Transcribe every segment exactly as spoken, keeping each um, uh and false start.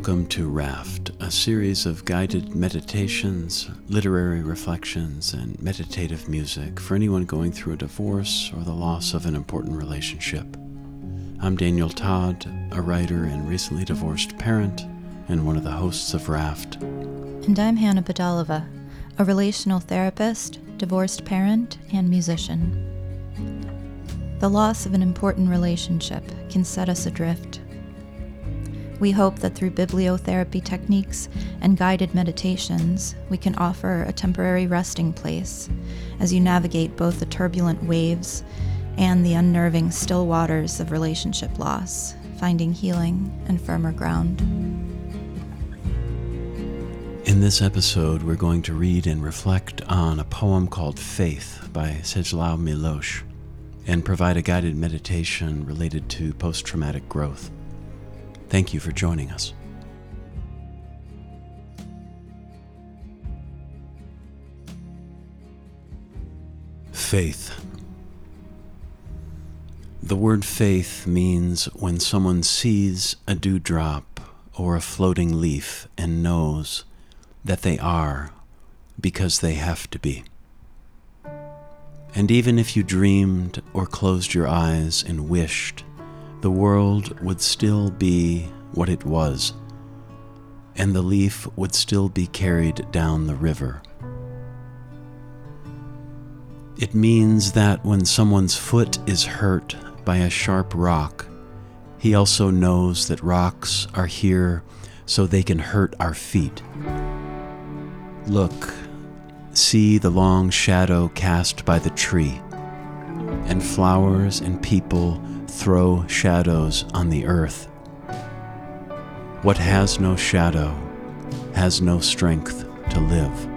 Welcome to Raft, a series of guided meditations, literary reflections, and meditative music for anyone going through a divorce or the loss of an important relationship. I'm Daniel Todd, a writer and recently divorced parent, and one of the hosts of Raft. And I'm Hannah Badalova, a relational therapist, divorced parent, and musician. The loss of an important relationship can set us adrift. We hope that through bibliotherapy techniques and guided meditations, we can offer a temporary resting place as you navigate both the turbulent waves and the unnerving still waters of relationship loss, finding healing and firmer ground. In this episode, we're going to read and reflect on a poem called Faith by Czesław Miłosz and provide a guided meditation related to post-traumatic growth. Thank you for joining us. Faith. The word faith means when someone sees a dewdrop or a floating leaf and knows that they are because they have to be. And even if you dreamed or closed your eyes and wished, the world would still be what it was, and the leaf would still be carried down the river. It means that when someone's foot is hurt by a sharp rock, he also knows that rocks are here so they can hurt our feet. Look, see the long shadow cast by the tree, and flowers and people throw shadows on the earth. What has no shadow has no strength to live.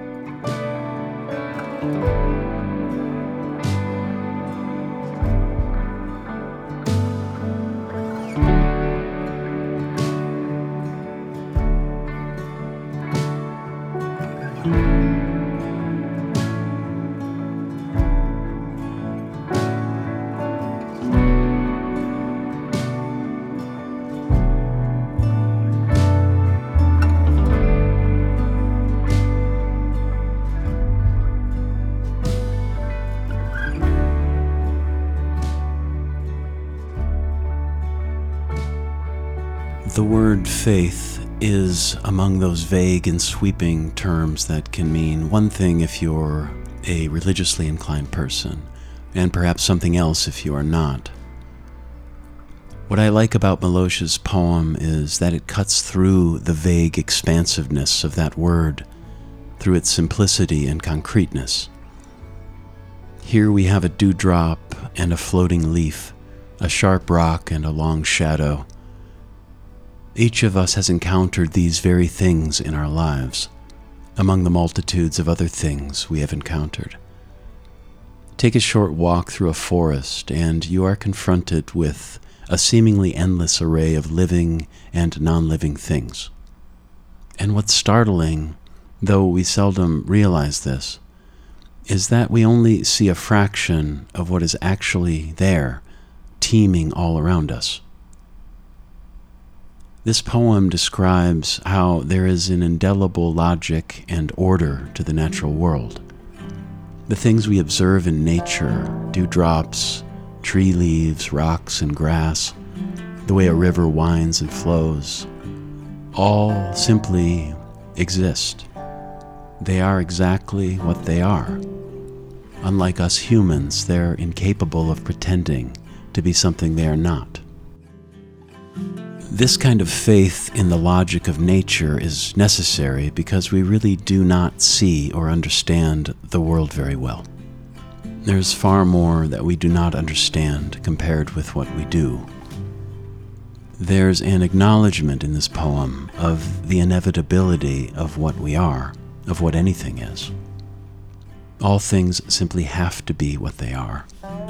The word faith is among those vague and sweeping terms that can mean one thing if you're a religiously inclined person, and perhaps something else if you are not. What I like about Miłosz's poem is that it cuts through the vague expansiveness of that word, through its simplicity and concreteness. Here we have a dewdrop and a floating leaf, a sharp rock and a long shadow. Each of us has encountered these very things in our lives, among the multitudes of other things we have encountered. Take a short walk through a forest, and you are confronted with a seemingly endless array of living and non-living things. And what's startling, though we seldom realize this, is that we only see a fraction of what is actually there, teeming all around us. This poem describes how there is an indelible logic and order to the natural world. The things we observe in nature, dewdrops, tree leaves, rocks, and grass, the way a river winds and flows, all simply exist. They are exactly what they are. Unlike us humans, they're incapable of pretending to be something they are not. This kind of faith in the logic of nature is necessary because we really do not see or understand the world very well. There's far more that we do not understand compared with what we do. There's an acknowledgement in this poem of the inevitability of what we are, of what anything is. All things simply have to be what they are.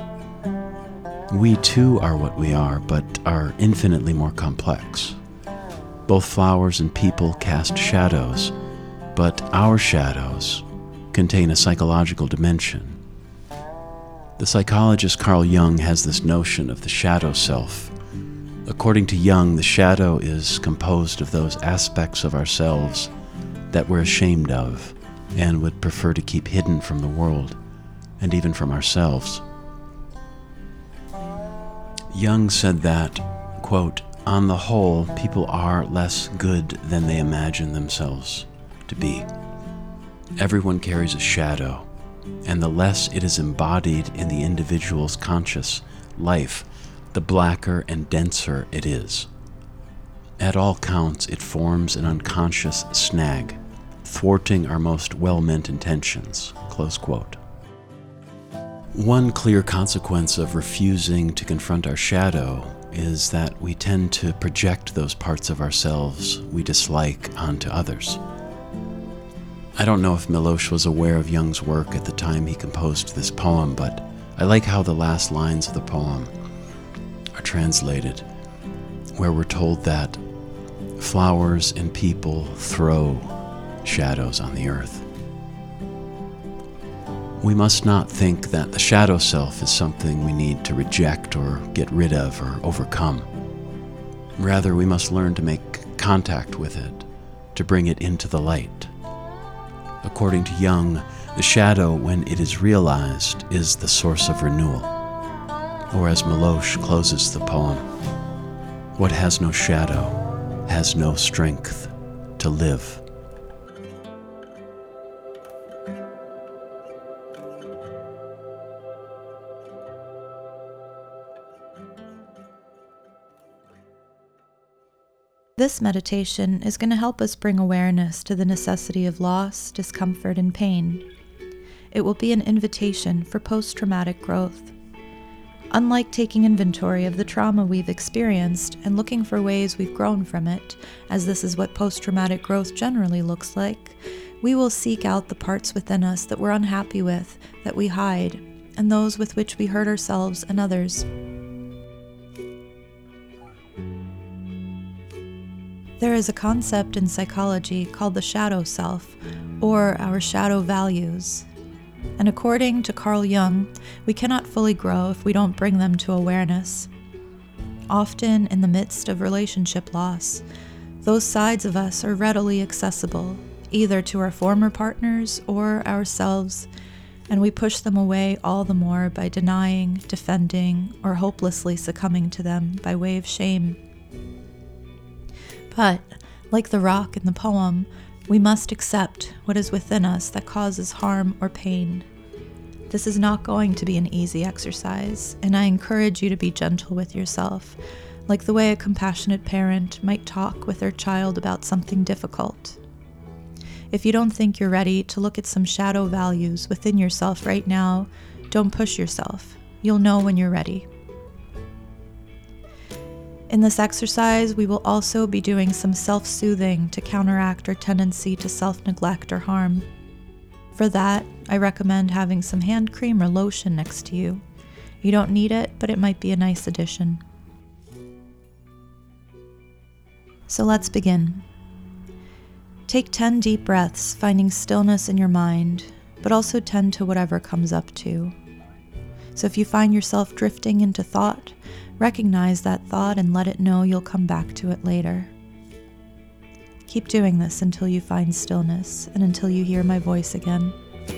We too are what we are, but are infinitely more complex. Both flowers and people cast shadows, but our shadows contain a psychological dimension. The psychologist Carl Jung has this notion of the shadow self, According to Jung, the shadow is composed of those aspects of ourselves that we're ashamed of and would prefer to keep hidden from the world and even from ourselves. Jung said that, quote, "On the whole, people are less good than they imagine themselves to be. Everyone carries a shadow, and the less it is embodied in the individual's conscious life, the blacker and denser it is. At all counts, it forms an unconscious snag, thwarting our most well-meant intentions," close quote. One clear consequence of refusing to confront our shadow is that we tend to project those parts of ourselves we dislike onto others. I don't know if Milosz was aware of Jung's work at the time he composed this poem, but I like how the last lines of the poem are translated, where we're told that flowers and people throw shadows on the earth. We must not think that the shadow self is something we need to reject or get rid of or overcome. Rather, we must learn to make contact with it, to bring it into the light. According to Jung, the shadow, when it is realized, is the source of renewal. Or as Milosz closes the poem, "What has no shadow has no strength to live." This meditation is going to help us bring awareness to the necessity of loss, discomfort, and pain. It will be an invitation for post-traumatic growth. Unlike taking inventory of the trauma we've experienced and looking for ways we've grown from it, as this is what post-traumatic growth generally looks like, we will seek out the parts within us that we're unhappy with, that we hide, and those with which we hurt ourselves and others. There is a concept in psychology called the shadow self, or our shadow values. And according to Carl Jung, we cannot fully grow if we don't bring them to awareness. Often in the midst of relationship loss, those sides of us are readily accessible, either to our former partners or ourselves, and we push them away all the more by denying, defending, or hopelessly succumbing to them by way of shame. But, like the rock in the poem, we must accept what is within us that causes harm or pain. This is not going to be an easy exercise, and I encourage you to be gentle with yourself, like the way a compassionate parent might talk with their child about something difficult. If you don't think you're ready to look at some shadow values within yourself right now, don't push yourself. You'll know when you're ready. In this exercise, we will also be doing some self-soothing to counteract our tendency to self-neglect or harm. For that, I recommend having some hand cream or lotion next to you. You don't need it, but it might be a nice addition. So let's begin. Take ten deep breaths, finding stillness in your mind, but also tend to whatever comes up too. So if you find yourself drifting into thought, recognize that thought and let it know you'll come back to it later. Keep doing this until you find stillness and until you hear my voice again.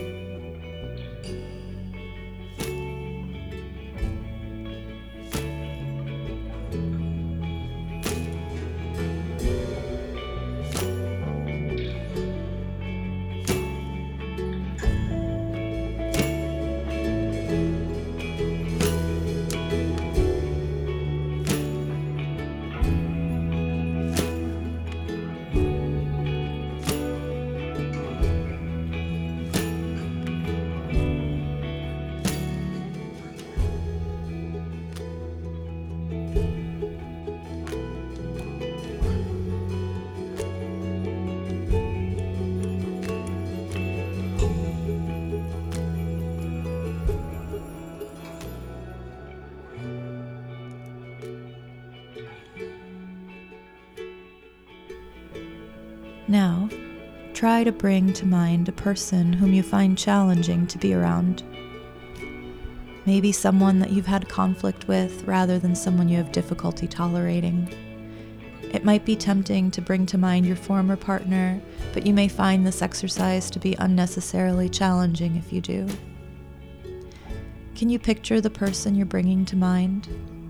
Now, try to bring to mind a person whom you find challenging to be around. Maybe someone that you've had conflict with rather than someone you have difficulty tolerating. It might be tempting to bring to mind your former partner, but you may find this exercise to be unnecessarily challenging if you do. Can you picture the person you're bringing to mind?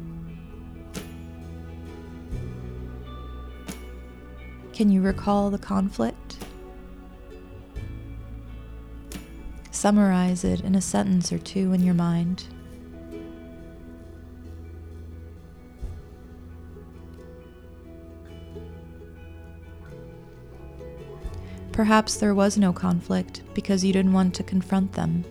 Can you recall the conflict? Summarize it in a sentence or two in your mind. Perhaps there was no conflict because you didn't want to confront them.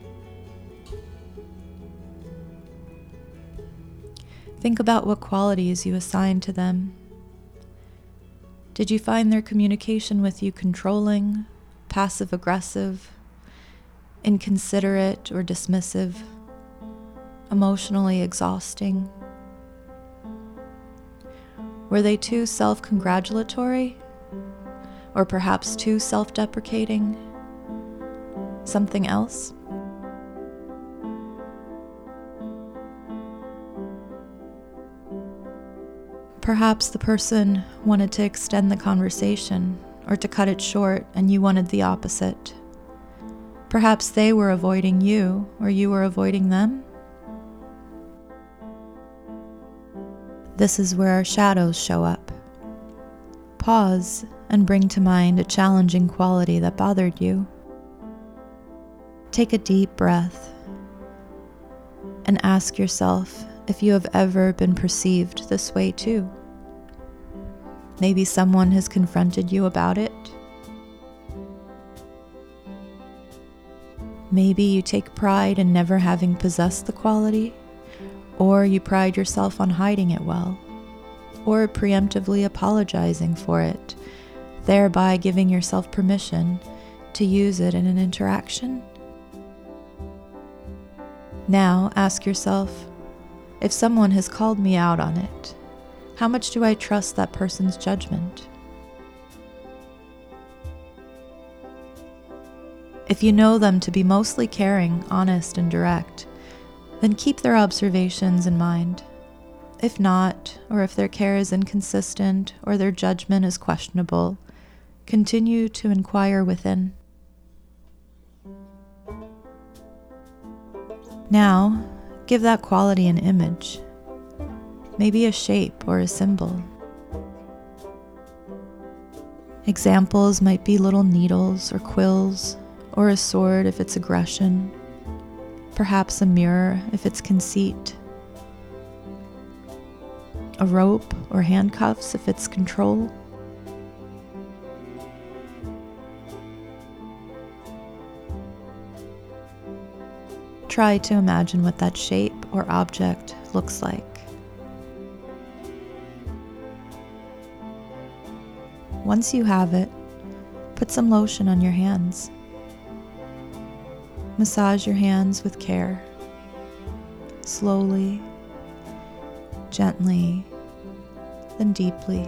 Think about what qualities you assigned to them. Did you find their communication with you controlling, passive-aggressive, inconsiderate or dismissive, emotionally exhausting? Were they too self-congratulatory? Or perhaps too self-deprecating? Something else? Perhaps the person wanted to extend the conversation or to cut it short, and you wanted the opposite. Perhaps they were avoiding you, or you were avoiding them. This is where our shadows show up. Pause and bring to mind a challenging quality that bothered you. Take a deep breath and ask yourself if you have ever been perceived this way too. Maybe someone has confronted you about it. Maybe you take pride in never having possessed the quality, or you pride yourself on hiding it well, or preemptively apologizing for it, thereby giving yourself permission to use it in an interaction. Now ask yourself, if someone has called me out on it, how much do I trust that person's judgment? If you know them to be mostly caring, honest, and direct, then keep their observations in mind. If not, or if their care is inconsistent or their judgment is questionable, continue to inquire within. Now, give that quality an image, maybe a shape or a symbol. Examples might be little needles or quills, or a sword if it's aggression, perhaps a mirror if it's conceit, a rope or handcuffs if it's control. Try to imagine what that shape or object looks like. Once you have it, put some lotion on your hands. Massage your hands with care, slowly, gently, then deeply.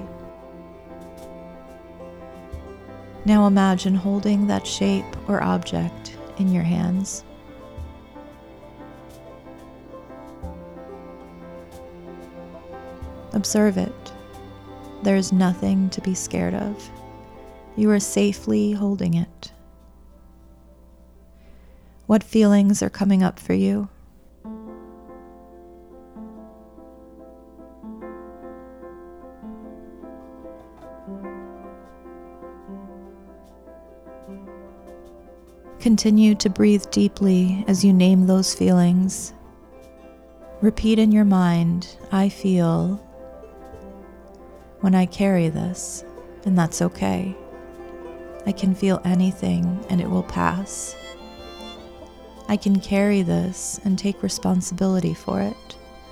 Now imagine holding that shape or object in your hands. Observe it. There is nothing to be scared of. You are safely holding it. What feelings are coming up for you? Continue to breathe deeply as you name those feelings. Repeat in your mind, I feel when I carry this, and that's okay. I can feel anything and it will pass. I can carry this and take responsibility for it.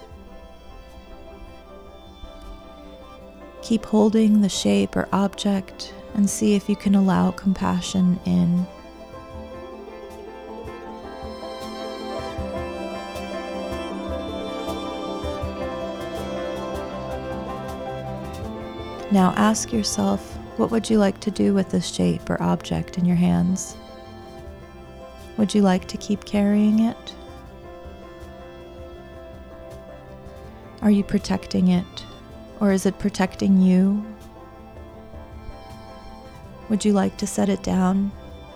Keep holding the shape or object and see if you can allow compassion in. Now ask yourself, what would you like to do with this shape or object in your hands? Would you like to keep carrying it? Are you protecting it, or is it protecting you? Would you like to set it down?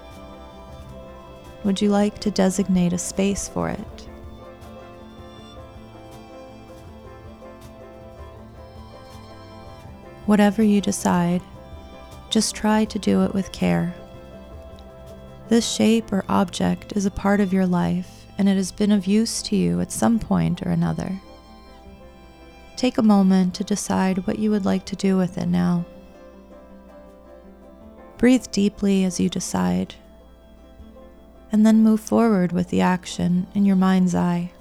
Would you like to designate a space for it? Whatever you decide, just try to do it with care. This shape or object is a part of your life, and it has been of use to you at some point or another. Take a moment to decide what you would like to do with it now. Breathe deeply as you decide, and then move forward with the action in your mind's eye.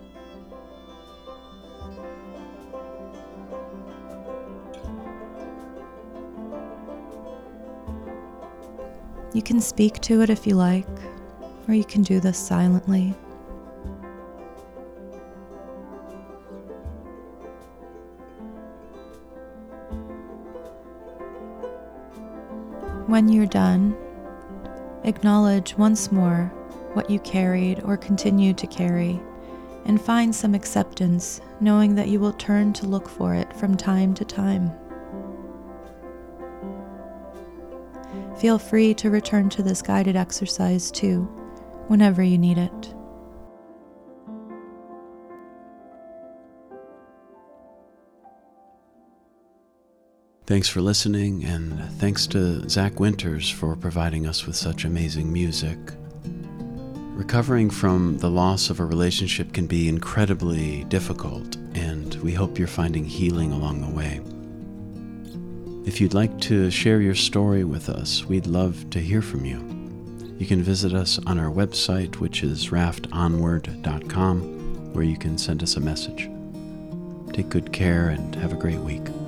You can speak to it if you like, or you can do this silently. When you're done, acknowledge once more what you carried or continue to carry, and find some acceptance, knowing that you will turn to look for it from time to time. Feel free to return to this guided exercise too, whenever you need it. Thanks for listening, and thanks to Zach Winters for providing us with such amazing music. Recovering from the loss of a relationship can be incredibly difficult, and we hope you're finding healing along the way. If you'd like to share your story with us, we'd love to hear from you. You can visit us on our website, which is raft onward dot com, where you can send us a message. Take good care and have a great week.